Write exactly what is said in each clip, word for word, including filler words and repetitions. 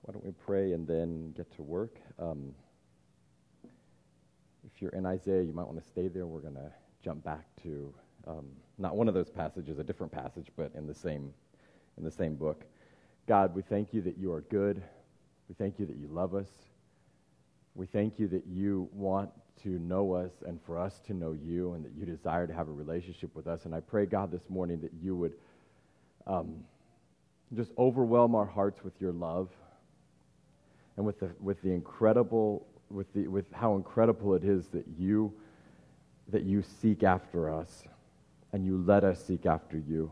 Why don't we pray and then get to work? Um, if you're in Isaiah, you might want to stay there. We're going to jump back to um, not one of those passages, a different passage, but in the same in the same book. God, we thank you that you are good. We thank you that you love us. We thank you that you want to know us and for us to know you, and that you desire to have a relationship with us. And I pray, God, this morning that you would um, just overwhelm our hearts with your love, and with the with the incredible with the with how incredible it is that you that you seek after us, and you let us seek after you.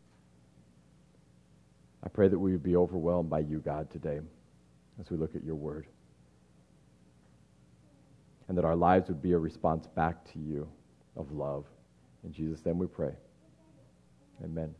I pray that we would be overwhelmed by you, God, today as we look at your word, and that our lives would be a response back to you of love. In Jesus' name we pray. Amen.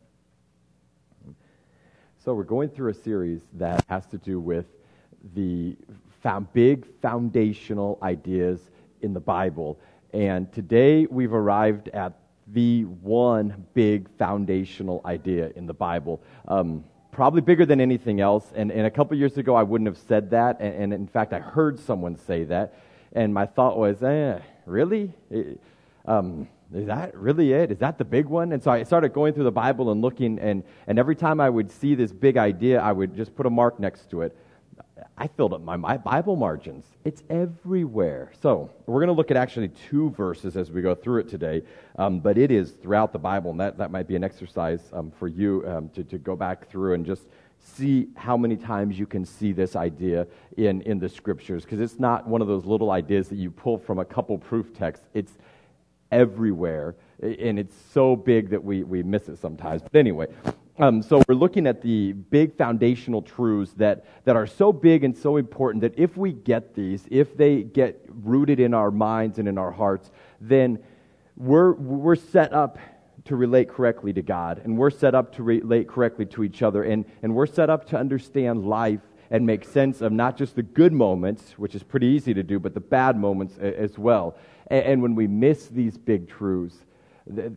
So we're going through a series that has to do with the found big foundational ideas in the Bible. And today we've arrived at the one big foundational idea in the Bible. Um, probably bigger than anything else. And, and a couple years ago I wouldn't have said that. And, and in fact I heard someone say that. And my thought was, eh, really? It, um, is that really it? Is that the big one? And so I started going through the Bible and looking, and, and every time I would see this big idea, I would just put a mark next to it. I filled up my, my Bible margins. It's everywhere. So we're going to look at actually two verses as we go through it today, um, but it is throughout the Bible, and that, that might be an exercise um, for you um, to, to go back through and just see how many times you can see this idea in, in the Scriptures, because it's not one of those little ideas that you pull from a couple proof texts. It's everywhere, and it's so big that we, we miss it sometimes. But anyway, um, so we're looking at the big foundational truths that, that are so big and so important that if we get these, if they get rooted in our minds and in our hearts, then we're we're set up to relate correctly to God, and we're set up to relate correctly to each other, and, and we're set up to understand life and make sense of not just the good moments, which is pretty easy to do, but the bad moments as well. And, and when we miss these big truths, the,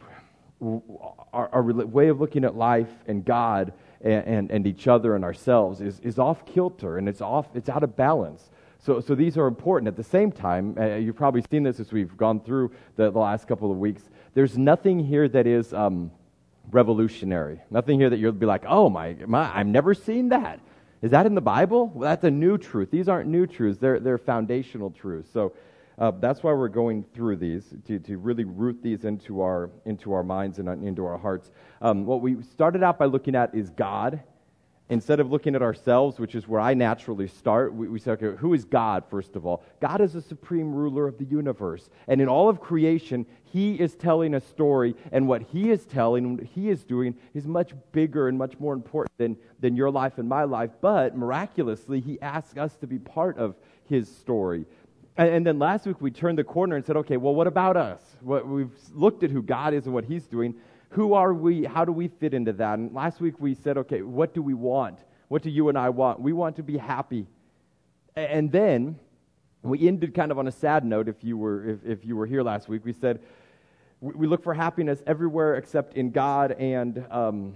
our, our way of looking at life and God and, and, and each other and ourselves is, is off kilter, and it's off, it's out of balance. So, so these are important. At the same time, uh, you've probably seen this as we've gone through the, the last couple of weeks. There's nothing here that is um, revolutionary. Nothing here that you'll be like, oh my, my, I've never seen that. Is that in the Bible? Well, that's a new truth. These aren't new truths. They're they're foundational truths. So uh, that's why we're going through these, to, to really root these into our into our minds and into our hearts. Um, what we started out by looking at is God. Instead of looking at ourselves, which is where I naturally start, we, we say, okay, who is God, first of all? God is the supreme ruler of the universe. And in all of creation, He is telling a story, and what He is telling, what He is doing, is much bigger and much more important than, than your life and my life. But miraculously, He asks us to be part of His story. And, and then last week, we turned the corner and said, okay, well, what about us? What, we've looked at who God is and what He's doing. Who are we? How do we fit into that? And last week we said, okay, what do we want? What do you and I want? We want to be happy. And then we ended kind of on a sad note. If you were if, if you were here last week, we said we look for happiness everywhere except in God, and um,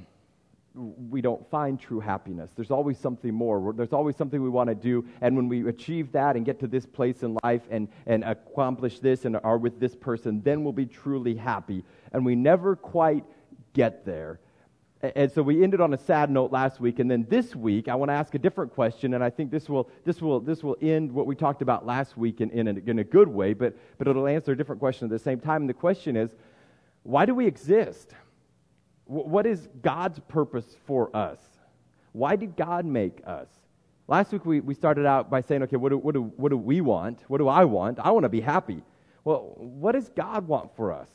we don't find true happiness. There's always something more. There's always something we want to do, and when we achieve that and get to this place in life and, and accomplish this and are with this person, then we'll be truly happy. And we never quite get there. And so we ended on a sad note last week, and then this week I want to ask a different question, and I think this will this will this will end what we talked about last week in, in, a, in a good way, but but it'll answer a different question at the same time. And the question is, why do we exist? What is God's purpose for us? Why did God make us? Last week we, we started out by saying, okay, what do, what, do, what do we want? What do I want? I want to be happy. Well, what does God want for us?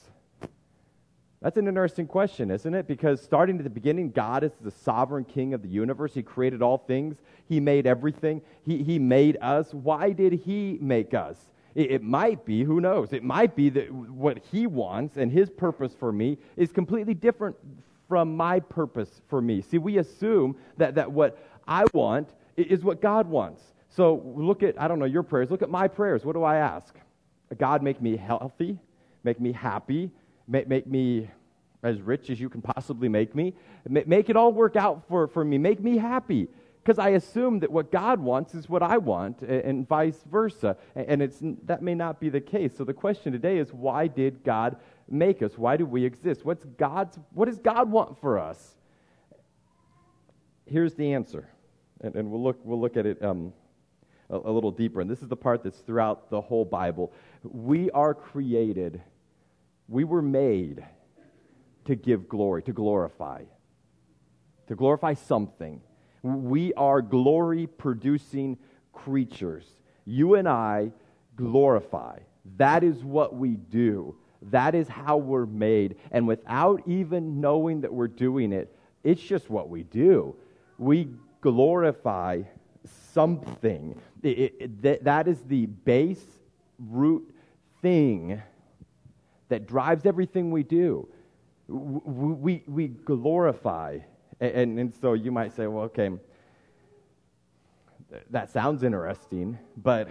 That's an interesting question, isn't it? Because starting at the beginning, God is the sovereign king of the universe. He created all things. He made everything. He, he made us. Why did He make us? It, it might be, who knows, it might be that what He wants and His purpose for me is completely different from my purpose for me. See, we assume that, that what I want is what God wants. So look at, I don't know, your prayers. Look at my prayers. What do I ask? God, make me healthy, make me happy, make, make me as rich as you can possibly make me. Make it all work out for, for me. Make me happy. Because I assume that what God wants is what I want, and vice versa. And it's that may not be the case. So the question today is, why did God make us? Why do we exist? What's God's? What does God want for us? Here's the answer, and, and we'll look we'll look at it um, a, a little deeper. And this is the part that's throughout the whole Bible. We are created. We were made to give glory, to glorify, to glorify something. We are glory-producing creatures. You and I glorify. That is what we do. That is how we're made. And without even knowing that we're doing it, it's just what we do. We glorify something. It, it, that, that is the base root thing that drives everything we do. We, we, we glorify. And, and so you might say, well, okay, that sounds interesting, but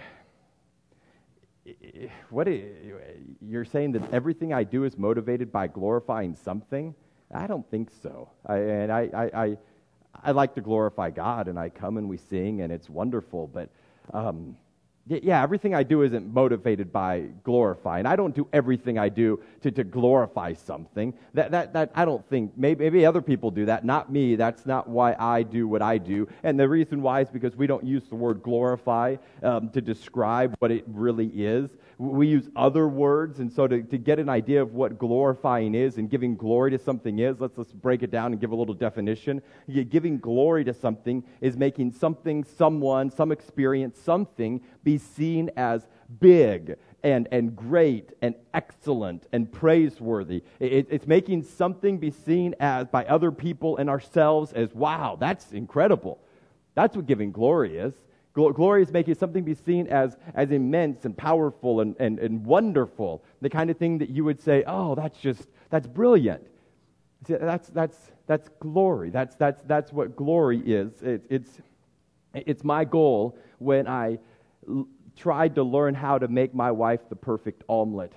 what is, you're saying that everything I do is motivated by glorifying something? I don't think so. I, and I, I, I, I like to glorify God, and I come and we sing, and it's wonderful, but um, yeah, everything I do isn't motivated by glorifying. I don't do everything I do to, to glorify something. That that that I don't think, maybe, maybe other people do that, not me. That's not why I do what I do. And the reason why is because we don't use the word glorify um, to describe what it really is. We use other words, and so to, to get an idea of what glorifying is and giving glory to something is, let's, let's break it down and give a little definition. Giving glory to something is making something, someone, some experience, something be seen as big and, and great and excellent and praiseworthy. It, it's making something be seen as by other people and ourselves as, wow, that's incredible. That's what giving glory is. Glory is making something be seen as, as immense and powerful and, and, and wonderful. The kind of thing that you would say, oh, that's just, that's brilliant. See, that's, that's, that's glory. That's, that's, that's what glory is. It, it's, it's my goal when I l- tried to learn how to make my wife the perfect omelet.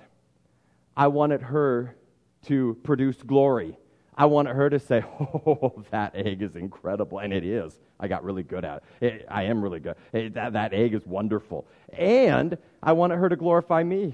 I wanted her to produce glory. I wanted her to say, oh, that egg is incredible. And it is. I got really good at it. it I am really good. It, that, that egg is wonderful. And I wanted her to glorify me.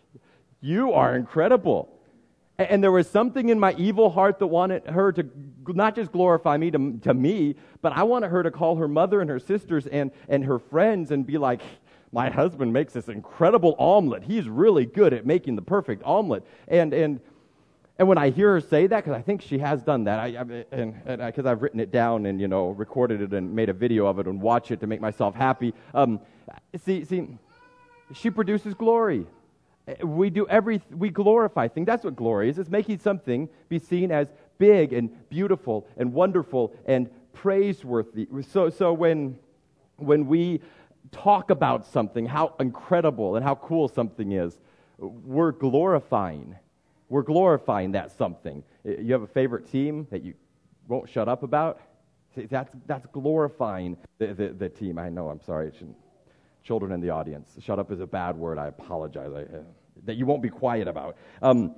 You are incredible. And, and there was something in my evil heart that wanted her to not just glorify me to, to me, but I wanted her to call her mother and her sisters and, and her friends and be like, my husband makes this incredible omelet. He's really good at making the perfect omelet. And and And when I hear her say that, because I think she has done that, I, I, and because I've written it down and, you know, recorded it and made a video of it and watch it to make myself happy. Um, see, see, she produces glory. We do every, we glorify things. That's what glory is. It's making something be seen as big and beautiful and wonderful and praiseworthy. So, so when, when we talk about something, how incredible and how cool something is, we're glorifying. We're glorifying that something. You have a favorite team that you won't shut up about? See, that's that's glorifying the, the, the team. I know, I'm sorry. It shouldn't. Children in the audience. Shut up is a bad word. I apologize. I, uh, that you won't be quiet about. Um,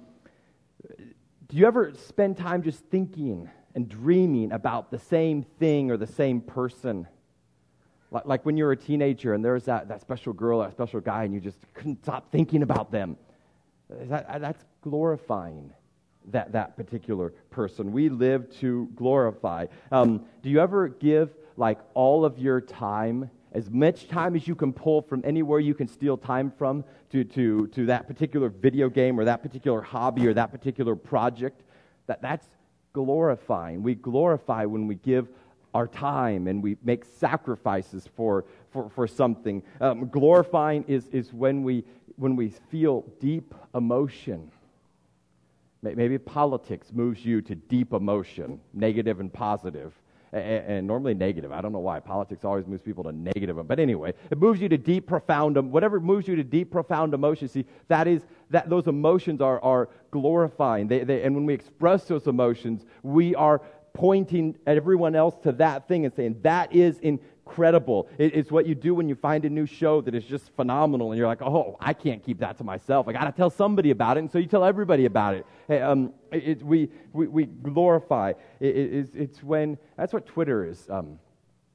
do you ever spend time just thinking and dreaming about the same thing or the same person? Like, like when you're a teenager and there's that, that special girl, that special guy, and you just couldn't stop thinking about them. That, that's glorifying that, that particular person. We live to glorify. Um, do you ever give like all of your time, as much time as you can pull from anywhere you can steal time from to, to, to that particular video game or that particular hobby or that particular project? That, that's glorifying. We glorify when we give our time and we make sacrifices for, for, for something. Um, glorifying is, is when we when we feel deep emotion. Maybe politics moves you to deep emotion, negative and positive, and, and normally negative. I don't know why. Politics always moves people to negative. But anyway, it moves you to deep, profound, whatever moves you to deep, profound emotion. See, that is, that those emotions are, are glorifying. They, they, and when we express those emotions, we are pointing at everyone else to that thing and saying, that is incredible. It, it's what you do when you find a new show that is just phenomenal, and you're like, oh, I can't keep that to myself. I got to tell somebody about it, and so you tell everybody about it. Hey, um, it, it we, we we glorify. It, it, it's, it's when, that's what Twitter is. Um,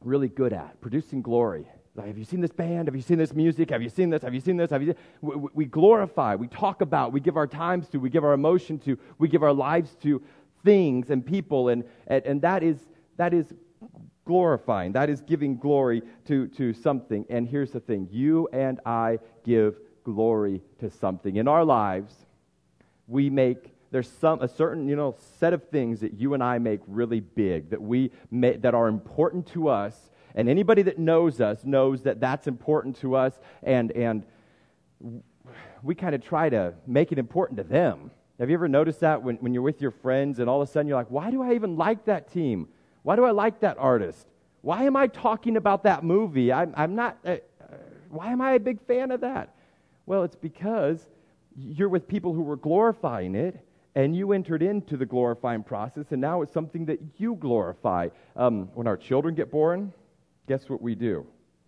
really good at, producing glory. Like, have you seen this band? Have you seen this music? Have you seen this? Have you seen this? Have you? We, we glorify. We talk about. We give our times to. We give our emotion to. We give our lives to things and people, and and, and that is that is glorifying. That is giving glory to to something. And here's the thing: you and I give glory to something in our lives. We make. There's some a certain you know set of things that you and I make really big, that we may, that are important to us. And anybody that knows us knows that that's important to us, and and we kind of try to make it important to them. Have you ever noticed that when, when you're with your friends and all of a sudden you're like, why do I even like that team? Why do I like that artist? Why am I talking about that movie? I'm, I'm not, uh, why am I a big fan of that? Well, it's because you're with people who were glorifying it, and you entered into the glorifying process, and now it's something that you glorify. Um, when our children get born, guess what we do?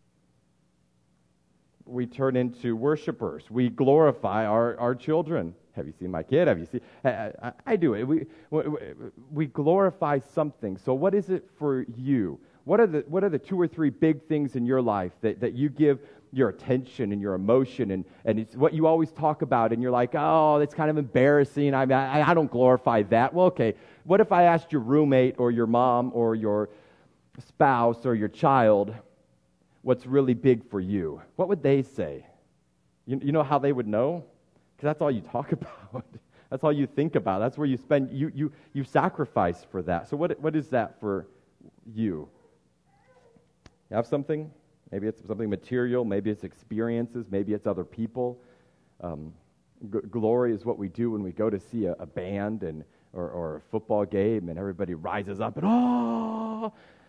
We turn into worshipers. We glorify our, our children. Have you seen my kid? Have you seen? I, I, I do it. We, we we glorify something. So what is it for you? What are the what are the two or three big things in your life that, that you give your attention and your emotion, and, and it's what you always talk about, and you're like, oh, that's kind of embarrassing. I, I I don't glorify that. Well, okay. What if I asked your roommate or your mom or your spouse or your child what's really big for you? What would they say? You, you know how they would know? Because that's all you talk about. That's all you think about. That's where you spend, you you you sacrifice for that. So what what is that for you? You have something? Maybe it's something material, maybe it's experiences, maybe it's other people. Um, g- glory is what we do when we go to see a, a band and or, or a football game, and everybody rises up and oh.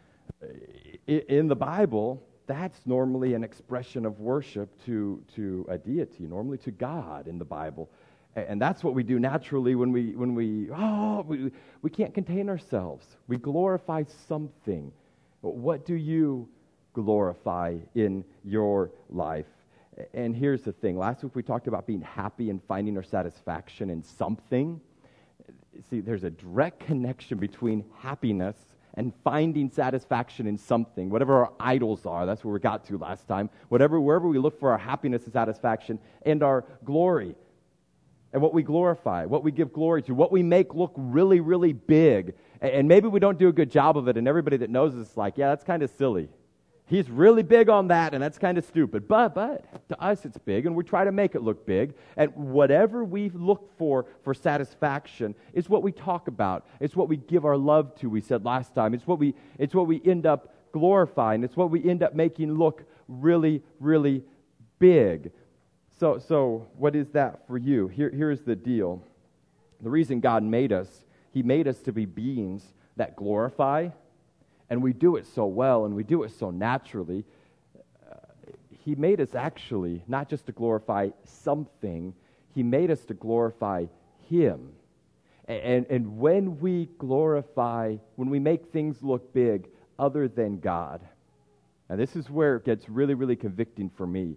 In the Bible, that's normally an expression of worship to, to a deity, normally to God in the Bible. And that's what we do naturally when we, when we oh, we, we can't contain ourselves. We glorify something. What do you glorify in your life? And here's the thing. Last week we talked about being happy and finding our satisfaction in something. See, there's a direct connection between happiness and finding satisfaction in something, whatever our idols are. That's where we got to last time. Whatever, wherever we look for our happiness and satisfaction, and our glory, and what we glorify, what we give glory to, what we make look really, really big. And maybe we don't do a good job of it, and everybody that knows us is like, yeah, that's kind of silly. He's really big on that, and that's kind of stupid. But, but, to us it's big, and we try to make it look big. And whatever we look for for satisfaction is what we talk about. It's what we give our love to, we said last time. It's what we, it's what we end up glorifying. It's what we end up making look really, really big. So, so what is that for you? Here, here's the deal. The reason God made us, He made us to be beings that glorify. And we do it so well, and we do it so naturally. Uh, he made us actually not just to glorify something, He made us to glorify Him. And, and, and when we glorify, when we make things look big other than God, and this is where it gets really, really convicting for me.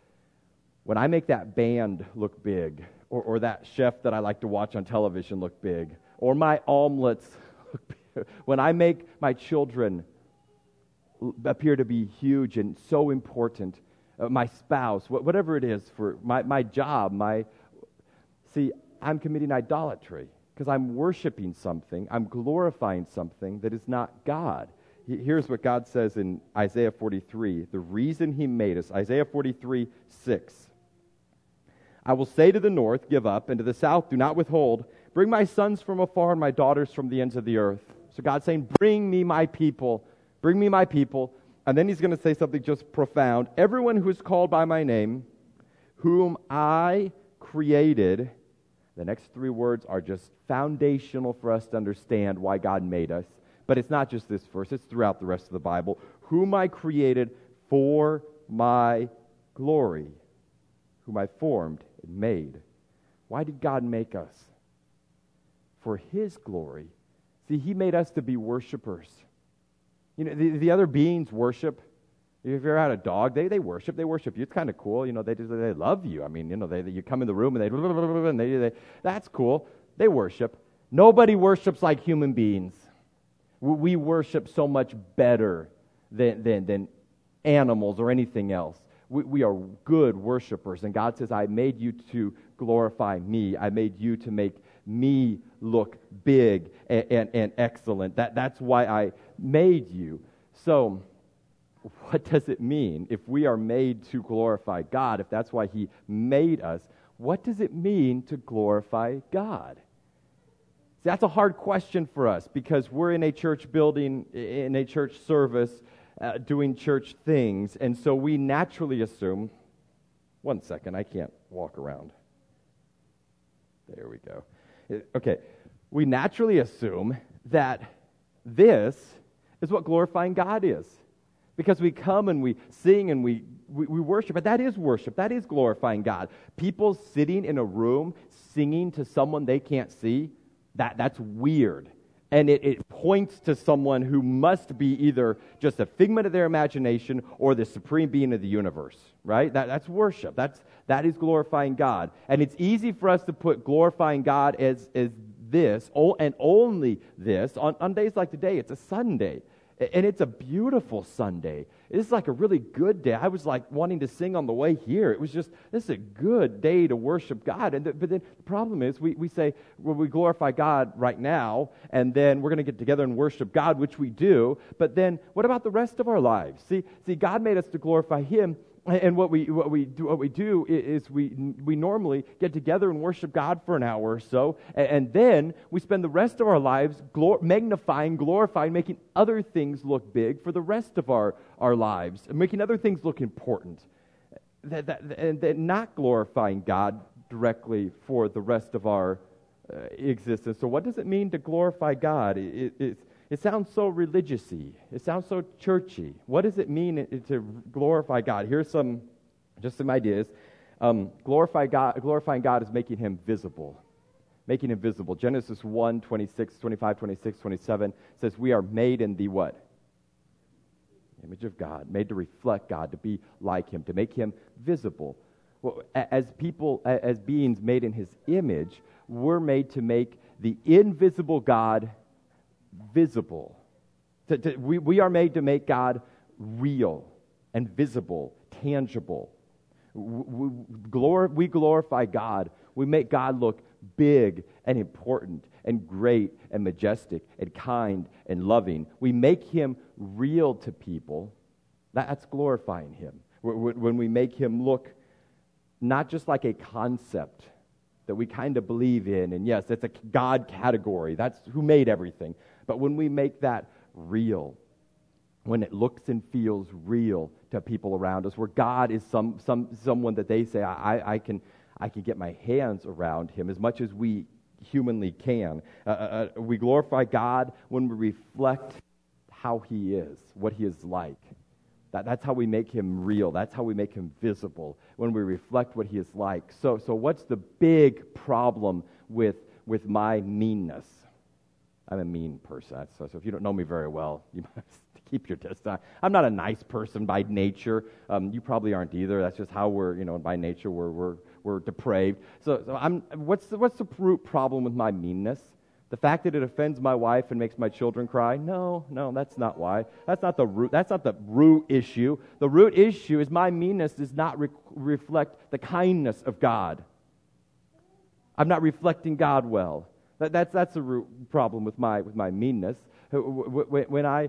When I make that band look big, or, or that chef that I like to watch on television look big, or my omelets look big, when I make my children appear to be huge and so important, uh, my spouse, wh- whatever it is, for my, my job, my see, I'm committing idolatry because I'm worshiping something, I'm glorifying something that is not God. Here's what God says in Isaiah forty-three, the reason He made us, Isaiah forty-three, six. I will say to the north, give up, and to the south, do not withhold. Bring my sons from afar and my daughters from the ends of the earth. So God's saying, bring me my people. Bring me my people. And then He's going to say something just profound. Everyone who is called by my name, whom I created. The next three words are just foundational for us to understand why God made us. But it's not just this verse. It's throughout the rest of the Bible. Whom I created for my glory. Whom I formed and made. Why did God make us? For His glory. See, He made us to be worshipers. You know, the, the other beings worship. If you ever had a dog, they, they worship. They worship you. It's kind of cool. You know, they just, they love you. I mean, you know, they, you come in the room and they, and they, they that's cool. They worship. Nobody worships like human beings. We worship so much better than, than, than animals or anything else. We, we are good worshipers, and God says, I made you to glorify me. I made you to make me look big and, and, and excellent. That, that's why I made you. So, what does it mean if we are made to glorify God? If that's why He made us, what does it mean to glorify God? See, that's a hard question for us because we're in a church building, in a church service, uh, doing church things, and so we naturally assume, one second, I can't walk around. There we go. Okay, we naturally assume that this is what glorifying God is. Because we come and we sing and we, we, we worship, but that is worship. That is glorifying God. People sitting in a room singing to someone they can't see, that, that's weird. And it, it points to someone who must be either just a figment of their imagination or the supreme being of the universe, right? That, that's worship. That's, that is glorifying God. And it's easy for us to put glorifying God as, as this, and only this. On, on days like today, it's a Sunday. And it's a beautiful Sunday. It's like a really good day. I was like wanting to sing on the way here. It was just, this is a good day to worship God. And the, but then the problem is we, we say, well, we glorify God right now, and then we're going to get together and worship God, which we do. But then what about the rest of our lives? See, see, God made us to glorify Him. And what we what we do what we do is we we normally get together and worship God for an hour or so, and, and then we spend the rest of our lives glor- magnifying, glorifying, making other things look big for the rest of our, our lives, and making other things look important, that, that, and then not glorifying God directly for the rest of our uh, existence. So, what does it mean to glorify God? It, it, It sounds so religious-y. It sounds so churchy. What does it mean to glorify God? Here's some, just some ideas. Um, glorify God, glorifying God is making Him visible. Making Him visible. Genesis one, twenty-six, twenty-five, twenty-six, twenty-seven says we are made in the what? Image of God. Made to reflect God, to be like Him, to make Him visible. Well, as people, as beings made in His image, we're made to make the invisible God visible. To, to, we, we are made to make God real and visible, tangible. We, glor, we glorify God. We make God look big and important and great and majestic and kind and loving. We make Him real to people. That's glorifying Him. When we make Him look not just like a concept that we kind of believe in, and yes, it's a God category. That's who made everything. But when we make that real, when it looks and feels real to people around us, where God is some, some someone that they say, I, I can I can get my hands around Him as much as we humanly can. Uh, uh, we glorify God when we reflect how He is, what He is like. That, that's how we make Him real. That's how we make Him visible, when we reflect what He is like. So, so what's the big problem with, with my meanness? I'm a mean person, so, so if you don't know me very well, you must keep your distance. I'm not a nice person by nature. Um, you probably aren't either. That's just how we're, you know, by nature we're we're we're depraved. So, so I'm. What's the, what's the root problem with my meanness? The fact that it offends my wife and makes my children cry? No, no, that's not why. That's not the root. That's not the root issue. The root issue is my meanness does not re- reflect the kindness of God. I'm not reflecting God well. That, that's that's the root problem with my with my meanness. When, when I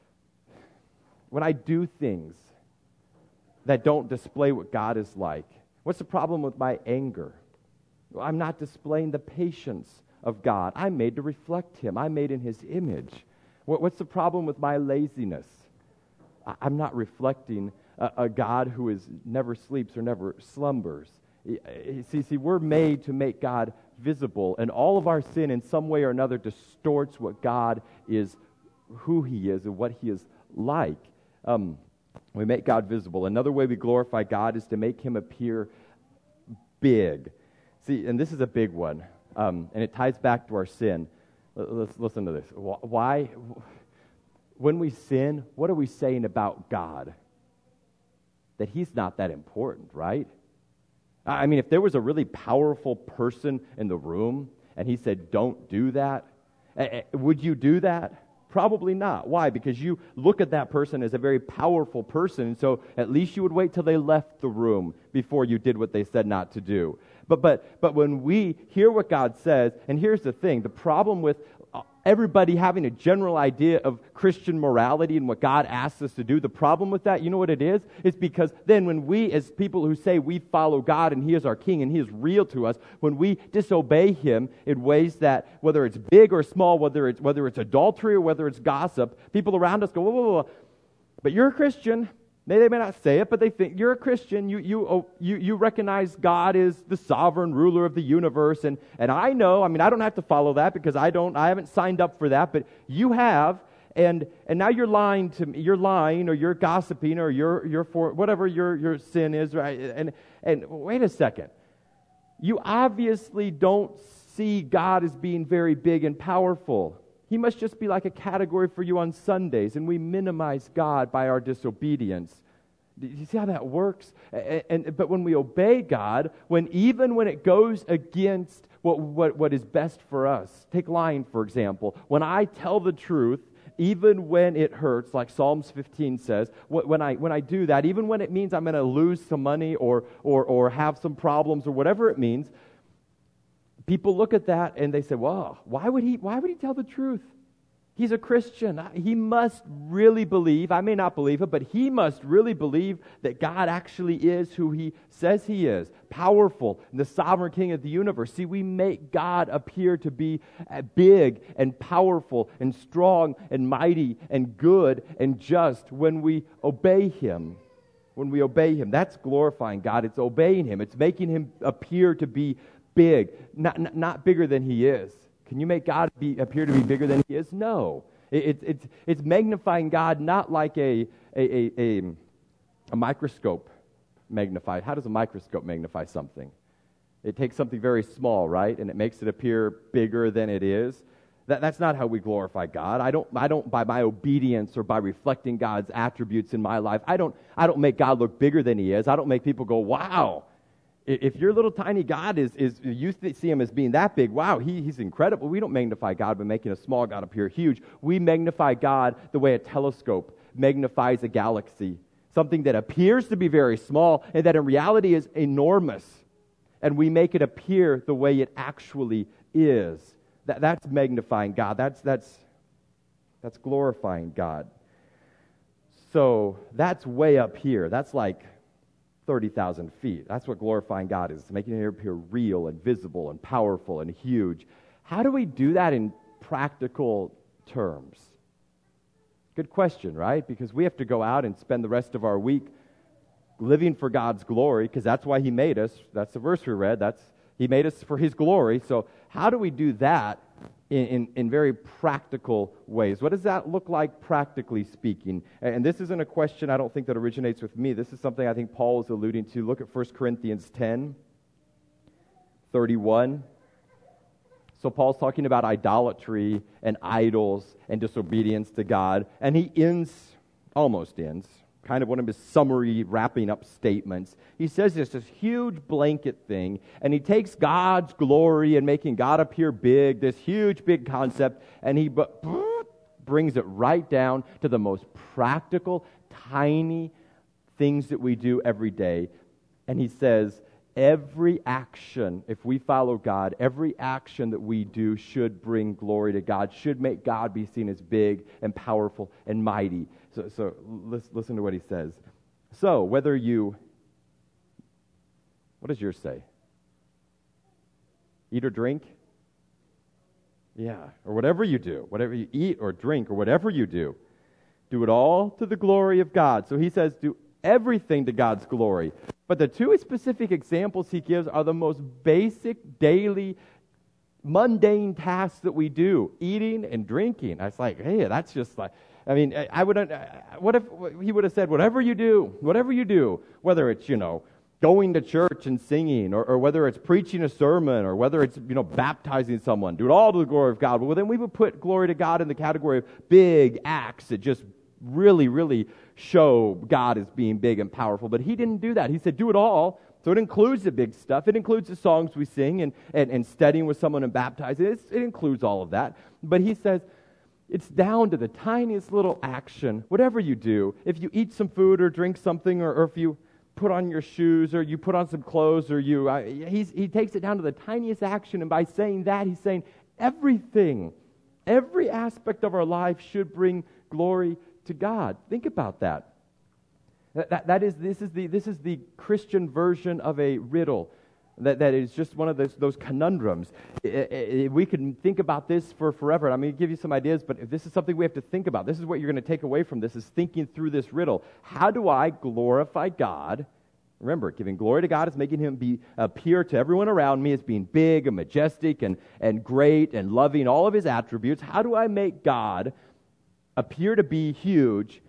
when I do things that don't display what God is like, what's the problem with my anger? Well, I'm not displaying the patience of God. I'm made to reflect Him. I'm made in His image. What, what's the problem with my laziness? I, I'm not reflecting a, a God who is never sleeps or never slumbers. See, see, we're made to make God visible, and all of our sin in some way or another distorts what God is, who He is, and what He is like. Um, we make God visible. Another way we glorify God is to make Him appear big. See, and this is a big one, um, and it ties back to our sin. Let's listen to this. Why, when we sin, what are we saying about God? That He's not that important, right? I mean, if there was a really powerful person in the room and he said, don't do that, would you do that? Probably not. Why? Because you look at that person as a very powerful person, and so at least you would wait till they left the room before you did what they said not to do. But but but when we hear what God says, and here's the thing, the problem with everybody having a general idea of Christian morality and what God asks us to do, the problem with that, you know what it is? It's because then when we, as people who say we follow God and He is our King and He is real to us, when we disobey Him in ways that, whether it's big or small, whether it's whether it's adultery or whether it's gossip, people around us go, whoa, whoa, whoa, but you're a Christian. They, they may not say it, but they think you're a Christian. You you oh, you you recognize God is the sovereign ruler of the universe, and and I know. I mean, I don't have to follow that because I don't. I haven't signed up for that, but you have, and and now you're lying to me. You're lying, or you're gossiping, or you're you're for whatever your your sin is, right? And and wait a second, you obviously don't see God as being very big and powerful. He must just be like a category for you on Sundays, and we minimize God by our disobedience. Do you see how that works? And, and but when we obey God, when even when it goes against what, what, what is best for us, take lying for example. When I tell the truth, even when it hurts, like Psalms fifteen says, when I when I do that, even when it means I'm going to lose some money or or or have some problems or whatever it means. People look at that and they say, well, why would he why would he tell the truth? He's a Christian. He must really believe, I may not believe it, but he must really believe that God actually is who He says He is, powerful, and the sovereign King of the universe. See, we make God appear to be big and powerful and strong and mighty and good and just when we obey Him. When we obey Him, that's glorifying God. It's obeying Him. It's making Him appear to be big, not, not not bigger than He is. Can you make God be, appear to be bigger than He is? No. It, it, it's it's magnifying God not like a a, a a a microscope magnified. How does a microscope magnify something? It takes something very small, right, and it makes it appear bigger than it is. That, that's not how we glorify God. I don't I don't by my obedience or by reflecting God's attributes in my life. I don't I don't make God look bigger than He is. I don't make people go, wow. If your little tiny God is, is you see Him as being that big, wow, he, He's incredible. We don't magnify God by making a small God appear huge. We magnify God the way a telescope magnifies a galaxy, something that appears to be very small and that in reality is enormous. And we make it appear the way it actually is. That, that's magnifying God. That's, that's, that's glorifying God. So that's way up here. That's like thirty thousand feet. That's what glorifying God is, making it appear real and visible and powerful and huge. How do we do that in practical terms? Good question, right? Because we have to go out and spend the rest of our week living for God's glory, because that's why He made us. That's the verse we read. That's He made us for His glory. So how do we do that in, in, in very practical ways? What does that look like practically speaking? And this isn't a question I don't think that originates with me. This is something I think Paul is alluding to. Look at First Corinthians ten, thirty-one. So Paul's talking about idolatry and idols and disobedience to God. And he ends, almost ends, kind of one of his summary wrapping up statements. He says this, this huge blanket thing, and he takes God's glory and making God appear big, this huge big concept, and he b- brings it right down to the most practical, tiny things that we do every day. And he says, every action, if we follow God, every action that we do should bring glory to God, should make God be seen as big and powerful and mighty. So, so let's listen to what he says. So, whether you, what does yours say? Eat or drink? Yeah, or whatever you do, whatever you eat or drink or whatever you do, do it all to the glory of God. So he says, do everything to God's glory. But the two specific examples he gives are the most basic, daily, mundane tasks that we do, eating and drinking. I was like, hey, that's just like, I mean, I would, what if he would have said, whatever you do, whatever you do, whether it's, you know, going to church and singing, or, or whether it's preaching a sermon, or whether it's, you know, baptizing someone, do it all to the glory of God. Well, then we would put glory to God in the category of big acts that just really, really show God as being big and powerful. But he didn't do that. He said, do it all. So it includes the big stuff. It includes the songs we sing and, and, and studying with someone and baptizing. It's, it includes all of that. But he says, It's down to the tiniest little action. Whatever you do, if you eat some food or drink something, or, or if you put on your shoes or you put on some clothes, or you, I, he's, he takes it down to the tiniest action. And by saying that, he's saying everything, every aspect of our life should bring glory to God. Think about that. That, that, that is, this is the, this is the Christian version of a riddle. That, that is just one of those, those conundrums. I, I, we can think about this for forever. I'm going to give you some ideas, but if this is something we have to think about. This is what you're going to take away from this, is thinking through this riddle. How do I glorify God? Remember, giving glory to God is making Him be appear to everyone around me as being big and majestic and, and great and loving, all of His attributes. How do I make God appear to be huge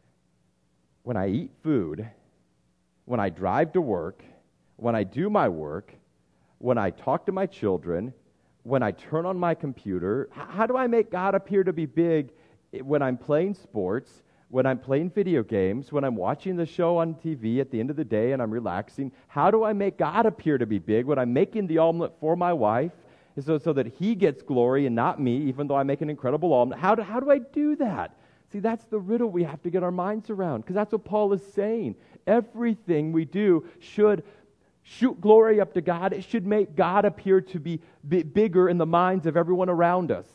when I eat food, when I drive to work, when I do my work, when I talk to my children, when I turn on my computer? How do I make God appear to be big when I'm playing sports, when I'm playing video games, when I'm watching the show on T V at the end of the day and I'm relaxing? How do I make God appear to be big when I'm making the omelet for my wife so, so that He gets glory and not me, even though I make an incredible omelet? How do, how do I do that? See, that's the riddle we have to get our minds around, because that's what Paul is saying. Everything we do should shoot glory up to God. It should make God appear to be b- bigger in the minds of everyone around us.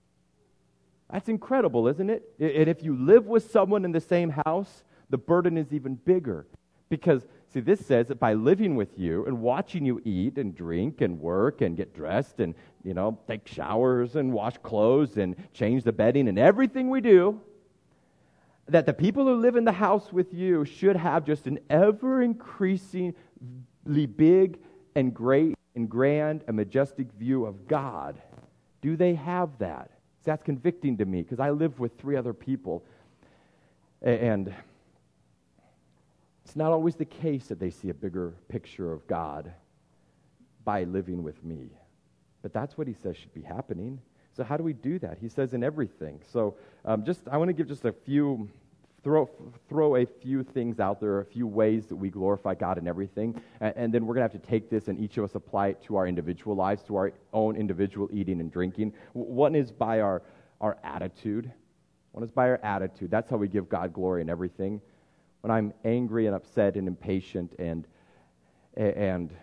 That's incredible, isn't it? And if you live with someone in the same house, the burden is even bigger. Because, see, this says that by living with you and watching you eat and drink and work and get dressed and, you know, take showers and wash clothes and change the bedding and everything we do, that the people who live in the house with you should have just an ever-increasing big and great and grand and majestic view of God. Do they have that? See, that's convicting to me, because I live with three other people, and it's not always the case that they see a bigger picture of God by living with me. But that's what he says should be happening. So how do we do that? He says in everything. So um, just I want to give just a few Throw throw a few things out there, a few ways that we glorify God in everything, and, and then we're going to have to take this and each of us apply it to our individual lives, to our own individual eating and drinking. One is by our, our attitude. One is by our attitude. That's how we give God glory in everything. When I'm angry and upset and impatient and and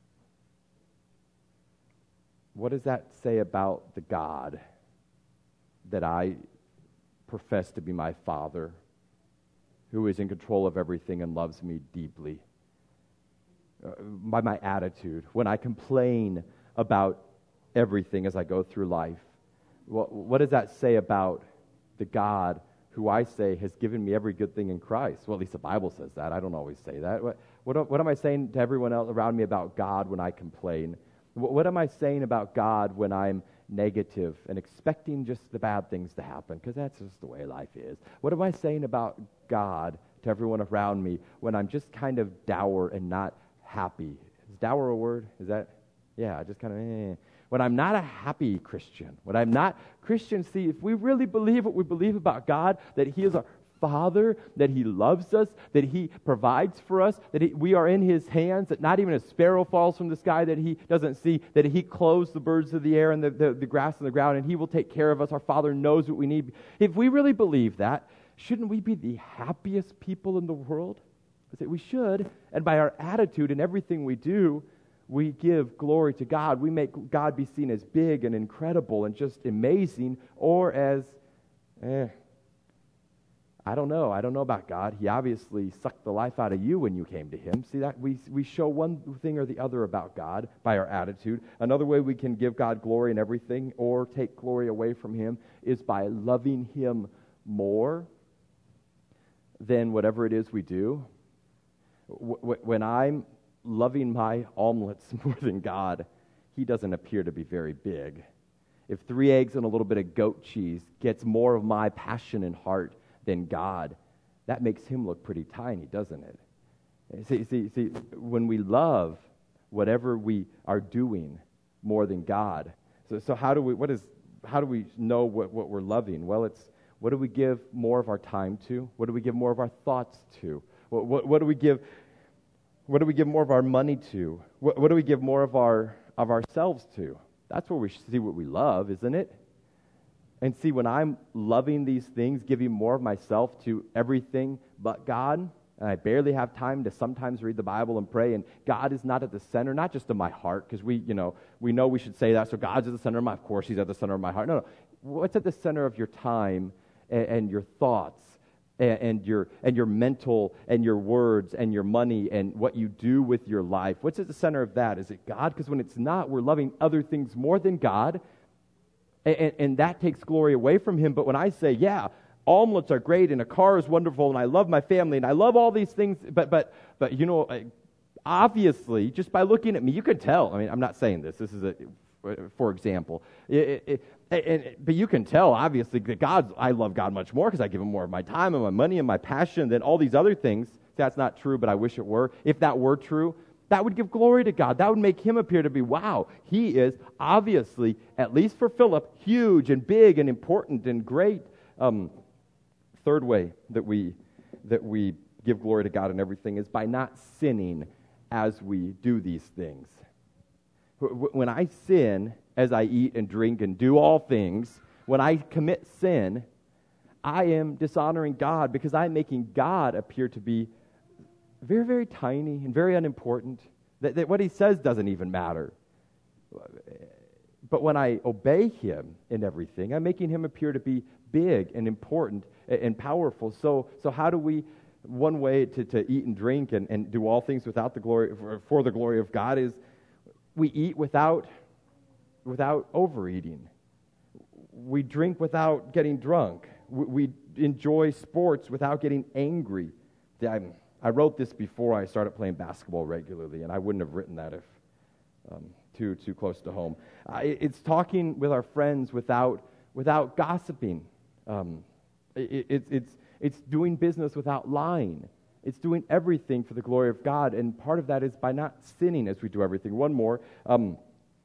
what does that say about the God that I profess to be my Father, who is in control of everything and loves me deeply? Uh, by my attitude, when I complain about everything as I go through life, what, what does that say about the God who I say has given me every good thing in Christ? Well, at least the Bible says that. I don't always say that. What, what, what am I saying to everyone else around me about God when I complain? What, what am I saying about God when I'm negative and expecting just the bad things to happen, because that's just the way life is? What am I saying about God to everyone around me when I'm just kind of dour and not happy? Is dour a word? Is that? Yeah, just kind of, eh. When I'm not a happy Christian, when I'm not Christian, see, if we really believe what we believe about God, that He is our Father, that He loves us, that He provides for us, that he, we are in His hands, that not even a sparrow falls from the sky that He doesn't see, that He clothes the birds of the air and the, the, the grass on the ground, and He will take care of us. Our Father knows what we need. If we really believe that, shouldn't we be the happiest people in the world? I say we should, and by our attitude and everything we do, we give glory to God. We make God be seen as big and incredible and just amazing, or as, eh, I don't know. I don't know about God. He obviously sucked the life out of you when you came to Him. See, that we we show one thing or the other about God by our attitude. Another way we can give God glory in everything or take glory away from Him is by loving Him more than whatever it is we do. When I'm loving my omelets more than God, He doesn't appear to be very big. If three eggs and a little bit of goat cheese gets more of my passion and heart than God, that makes Him look pretty tiny, doesn't it? See, see, see, when we love whatever we are doing more than God, so, so how do we? What is? How do we know what, what we're loving? Well, it's what do we give more of our time to? What do we give more of our thoughts to? What, what, what do we give? What do we give more of our money to? What, what do we give more of our of ourselves to? That's where we see what we love, isn't it? And see, when I'm loving these things, giving more of myself to everything but God, and I barely have time to sometimes read the Bible and pray, and God is not at the center, not just of my heart, because we, you know, we know we should say that, so God's at the center of my, of course He's at the center of my heart. No, no. What's at the center of your time and, and your thoughts and, and your and your mental and your words and your money and what you do with your life? What's at the center of that? Is it God? Because when it's not, we're loving other things more than God, and, and, and that takes glory away from Him. But when I say, yeah, omelets are great and a car is wonderful and I love my family and I love all these things, but but but you know, obviously, just by looking at me, you could tell. I mean, I'm not saying this. This is a, for example. It, it, it, but you can tell, obviously, that God, I love God much more because I give Him more of my time and my money and my passion than all these other things. That's not true, but I wish it were. If that were true, that would give glory to God. That would make Him appear to be, wow, He is obviously, at least for Philip, huge and big and important and great. Um, third way that we that we give glory to God in everything is by not sinning as we do these things. When I sin as I eat and drink and do all things, when I commit sin, I am dishonoring God because I'm making God appear to be very, very tiny and very unimportant. That, that what He says doesn't even matter. But when I obey Him in everything, I'm making Him appear to be big and important and powerful. So, so how do we? One way to, to eat and drink and, and do all things without the glory for, for the glory of God is we eat without without overeating. We drink without getting drunk. We, we enjoy sports without getting angry. I, I wrote this before I started playing basketball regularly, and I wouldn't have written that if um, too too close to home. I, it's talking with our friends without without gossiping. Um, it, it, it's it's doing business without lying. It's doing everything for the glory of God, and part of that is by not sinning as we do everything. One more, um,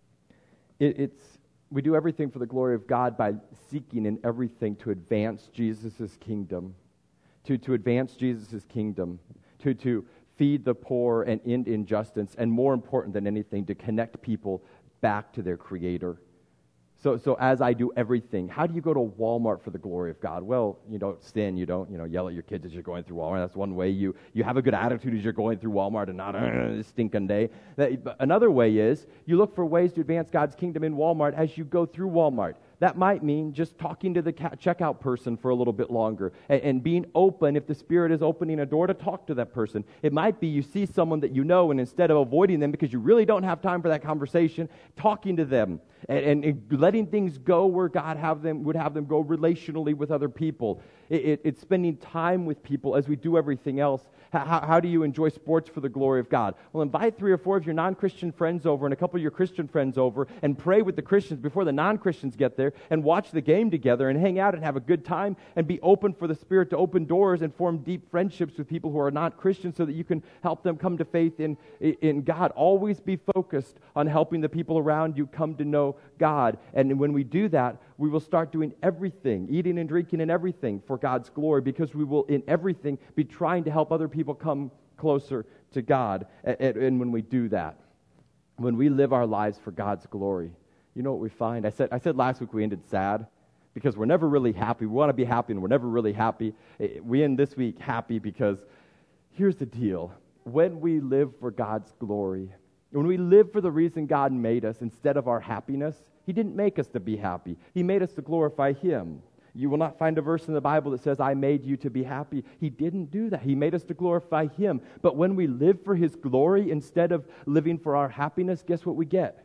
it, it's we do everything for the glory of God by seeking in everything to advance Jesus' kingdom, to to advance Jesus' kingdom, to to feed the poor and end injustice, and more important than anything, to connect people back to their Creator. So, so as I do everything, how do you go to Walmart for the glory of God? Well, you don't sin, you don't, you know, yell at your kids as you're going through Walmart. That's one way. You you have a good attitude as you're going through Walmart and not a stinking day. That, another way is you look for ways to advance God's kingdom in Walmart as you go through Walmart. That might mean just talking to the checkout person for a little bit longer and, and being open if the Spirit is opening a door to talk to that person. It might be you see someone that you know, and instead of avoiding them because you really don't have time for that conversation, talking to them and, and, and letting things go where God have them would have them go relationally with other people. It, it, it's spending time with people as we do everything else. How, how do you enjoy sports for the glory of God? Well, invite three or four of your non-Christian friends over and a couple of your Christian friends over and pray with the Christians before the non-Christians get there and watch the game together and hang out and have a good time and be open for the Spirit to open doors and form deep friendships with people who are not Christians so that you can help them come to faith in, in God. Always be focused on helping the people around you come to know God. And when we do that, we will start doing everything, eating and drinking and everything for God's glory, because we will in everything be trying to help other people come closer to God. And, and when we do that, when we live our lives for God's glory, you know what we find? I said I said last week we ended sad because we're never really happy. We want to be happy and we're never really happy. We end this week happy because here's the deal. When we live for God's glory, when we live for the reason God made us instead of our happiness, He didn't make us to be happy. He made us to glorify Him. You will not find a verse in the Bible that says, I made you to be happy. He didn't do that. He made us to glorify Him. But when we live for His glory instead of living for our happiness, guess what we get?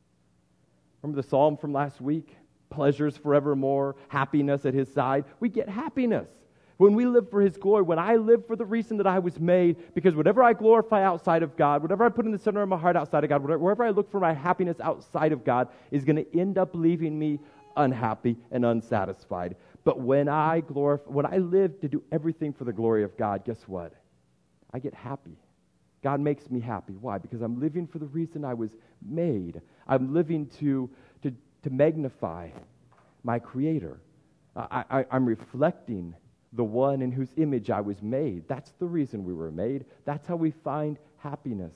Remember the psalm from last week? Pleasures forevermore, happiness at His side. We get happiness. When we live for His glory, when I live for the reason that I was made, because whatever I glorify outside of God, whatever I put in the center of my heart outside of God, wherever I look for my happiness outside of God is going to end up leaving me unhappy and unsatisfied. But when I glorify, when I live to do everything for the glory of God, guess what? I get happy. God makes me happy. Why? Because I'm living for the reason I was made. I'm living to to, to magnify my Creator. I, I, I'm reflecting the one in whose image I was made. That's the reason we were made. That's how we find happiness.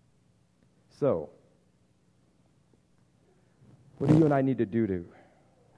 So, what do you and I need to do to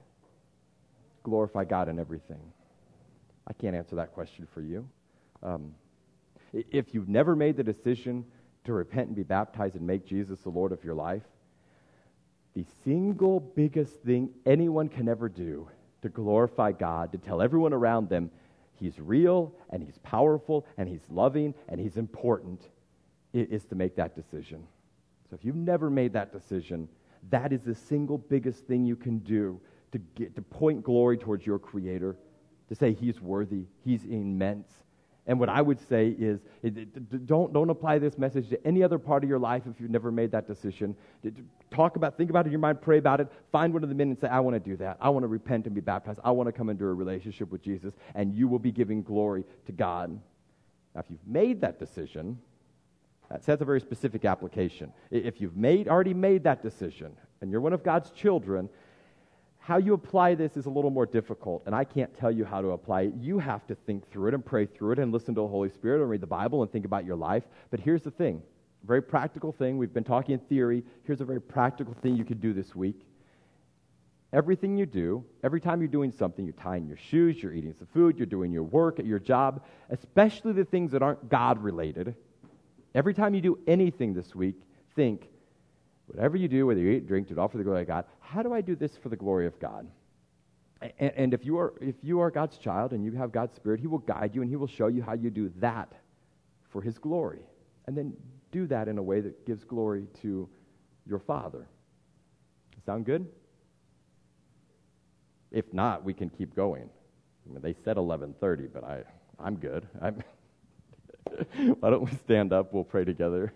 glorify God in everything? I can't answer that question for you. Um, if you've never made the decision to repent and be baptized and make Jesus the Lord of your life, the single biggest thing anyone can ever do to glorify God, to tell everyone around them He's real and He's powerful and He's loving and He's important, is to make that decision. So if you've never made that decision, that is the single biggest thing you can do to get to point glory towards your Creator, to say He's worthy, He's immense. And what I would say is, don't, don't apply this message to any other part of your life if you've never made that decision. Talk about, think about it in your mind, pray about it, find one of the men and say, I want to do that. I want to repent and be baptized. I want to come into a relationship with Jesus, and you will be giving glory to God. Now, if you've made that decision, that's, that's a very specific application. If you've made already made that decision, and you're one of God's children, how you apply this is a little more difficult, and I can't tell you how to apply it. You have to think through it and pray through it and listen to the Holy Spirit and read the Bible and think about your life. But here's the thing, a very practical thing. We've been talking in theory. Here's a very practical thing you could do this week. Everything you do, every time you're doing something, you're tying your shoes, you're eating some food, you're doing your work at your job, especially the things that aren't God-related. Every time you do anything this week, think, whatever you do, whether you eat, drink, do it all for the glory of God, how do I do this for the glory of God? And, and if you are if you are God's child and you have God's Spirit, He will guide you and He will show you how you do that for His glory. And then do that in a way that gives glory to your Father. Sound good? If not, we can keep going. I mean, they said eleven thirty, but I, I'm good. I'm Why don't we stand up? We'll pray together.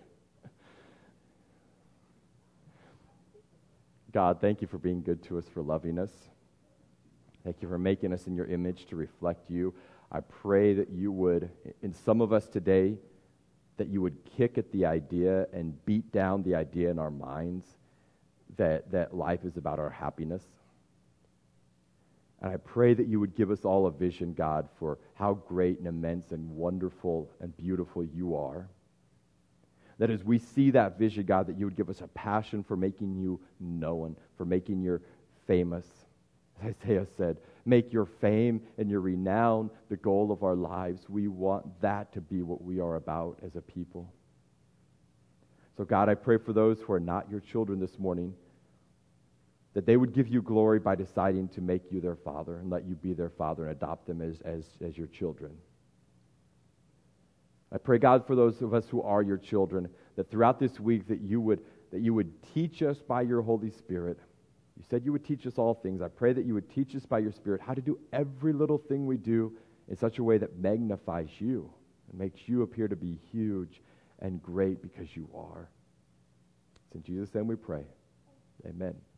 God, thank you for being good to us, for loving us. Thank you for making us in your image to reflect you. I pray that you would, in some of us today, that you would kick at the idea and beat down the idea in our minds that, that life is about our happiness. And I pray that you would give us all a vision, God, for how great and immense and wonderful and beautiful you are. That as we see that vision, God, that you would give us a passion for making you known, for making you famous. As Isaiah said, make your fame and your renown the goal of our lives. We want that to be what we are about as a people. So God, I pray for those who are not your children this morning, that they would give you glory by deciding to make you their father and let you be their father and adopt them as, as, as your children. I pray, God, for those of us who are your children, that throughout this week that you would that you would teach us by your Holy Spirit. You said you would teach us all things. I pray that you would teach us by your Spirit how to do every little thing we do in such a way that magnifies you and makes you appear to be huge and great because you are. It's in Jesus' name we pray. Amen.